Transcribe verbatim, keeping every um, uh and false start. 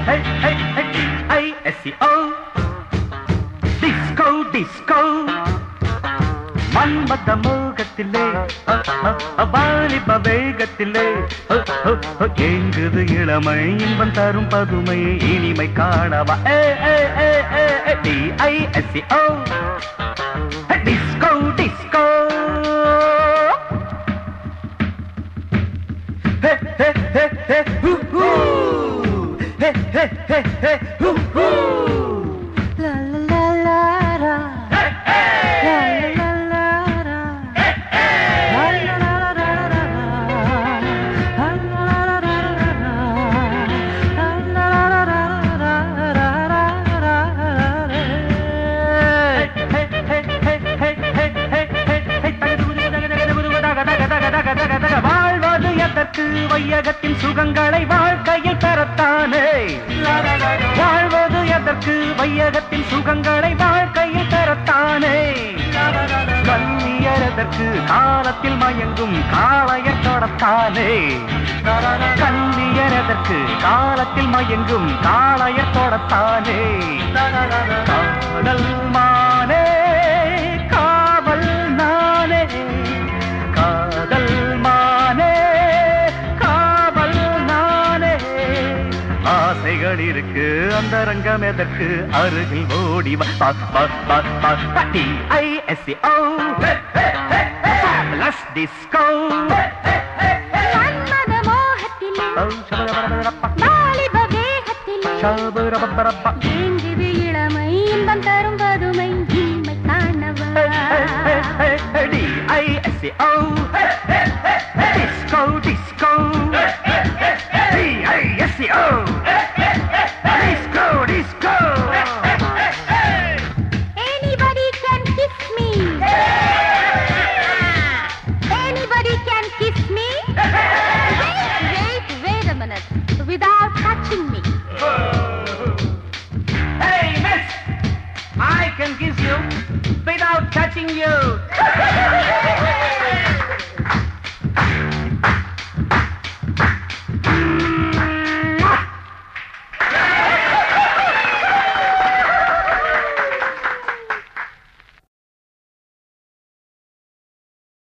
hey, hey, hey, D I S C O. Disco, disco. மன்மத மோகத்திலே வாலிப வேகத்திலே எங்குது இளமை இன்பம் தரும் பதுமை இனிமை காணவா D I S C O disco disco hey hey hey hey hoo hoo hey hey hey hey hoo hoo la la la la hey hey வாழ்வது எதற்கு வையகத்தின் சுகங்களை வாழ்க்கையில் பெறத்தானே வாழ்வது எதற்கு வையகத்தின் சுகங்களை வாழ்க்கையில் பெறத்தானே கண்ணியர் எதற்கு காலத்தில் மயங்கும் காளையர் தொடத்தானே கண்ணியர் எதற்கு காலத்தில் மயங்கும் காளையர் தொடத்தானே காதல் மானே காவல் நானே காதல் மானே காவல் நானே ஆசைகள் இருக்கு அந்த ரங்கம் எதற்கு அருகில் ஓடி D I S C O fabulous disco மன்மத மோகத்திலே வாலிப வேகத்திலே எங்குது இளமை இன்பம் தரும் பதுமை இனிமை காணவா D I S C O disco disco D I S C O disco disco anybody can kiss me anybody can kiss me wait wait wait a minute without touching me hey miss I can kiss you without touching you